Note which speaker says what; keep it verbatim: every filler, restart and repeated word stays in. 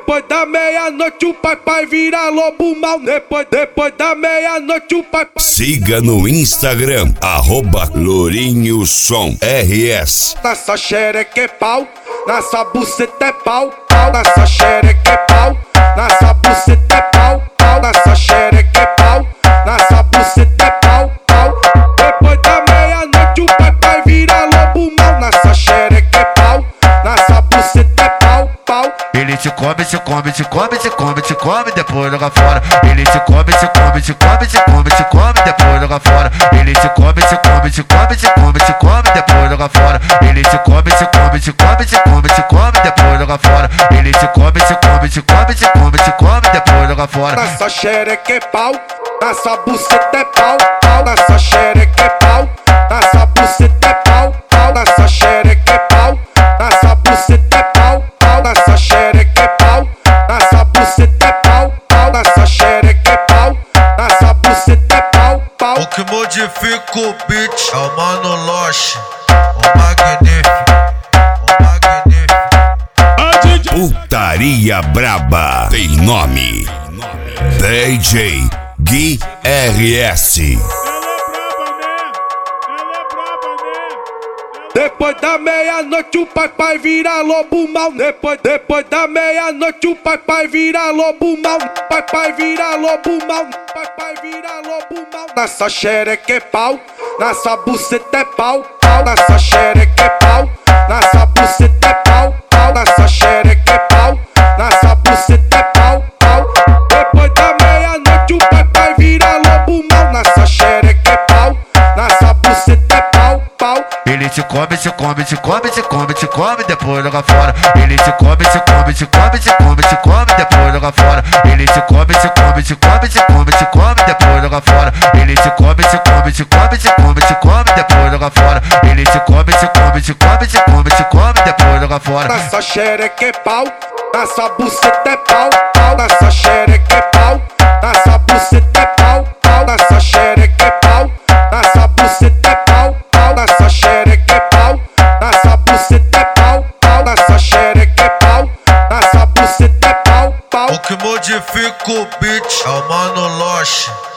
Speaker 1: Depois da meia-noite o papai vira lobo mal. Depois, depois da meia-noite o papai...
Speaker 2: Siga no Instagram, arroba Lourinho Som R S.
Speaker 1: Nessa xereca é pau, nessa buceta é pau, pau. Nessa xereca é pau, nessa buceta é pau, pau. Nessa xereca é pau, nessa buceta é pau, pau. Depois da meia-noite o papai vira lobo mal. Nessa xereca é pau, nessa buceta é pau, pau.
Speaker 3: Ele te come, te come, te come, te come, te come, depois joga fora. Ele te come, te come, te come, te come, te come, depois joga fora. Ele te come, te come, te come, te come, te come, depois joga fora. Ele te come, te come, te come, te come, te come, depois joga fora. Ele te come, te come, te come, te come, te come, depois joga fora.
Speaker 1: Nessa xereca é pau, nessa buceta é pau, pau. Nessa xereca é pau, nessa buceta é pau, pau. Nessa xereca é pau, nessa buceta é pau, pau. Nessa xereca é pau, nessa buceta é pau, pau. Nessa xereca é pau, nessa buceta é pau, pau.
Speaker 4: O que modifica o beat é o Mano Loche, o magnífico, o magnífico.
Speaker 2: Putaria braba tem nome. D J Gui R S.
Speaker 1: Depois da meia-noite o papai vira lobo mal. Depois, depois da meia-noite o papai vira lobo mal. Papai vira lobo mal, papai vira lobo mal. Nessa xereca é pau, nessa buceta é pau, pau. Nessa xereca é pau, nessa buceta é pau, pau. Nessa xereca é pau, nessa buceta é pau, pau. Depois da meia-noite o papai vira lobo mal. Nessa xereca é pau, nessa buceta é pau, pau.
Speaker 3: Ele te come, te come, te come, te come, te come, depois joga fora. Ele te come, te come, te come, te come, te come, depois joga fora. Ele te come, te come, te come, te come, te come, depois joga fora. Ele te come, te come, te come, te come, te come, depois joga fora. Ele te come, te come, te come, te come, te come, depois joga fora.
Speaker 1: Nessa xereca é pau, nessa buceta é pau, pau. Nessa xereca é pau, nessa buceta é pau, pau. Nessa xereca é pau, nessa buceta é pau, pau. Nessa xereca é pau, nessa buceta é pau, pau. Nessa xereca é pau, nessa buceta é pau, pau.
Speaker 4: O que modifica o beat é o Mano Loche.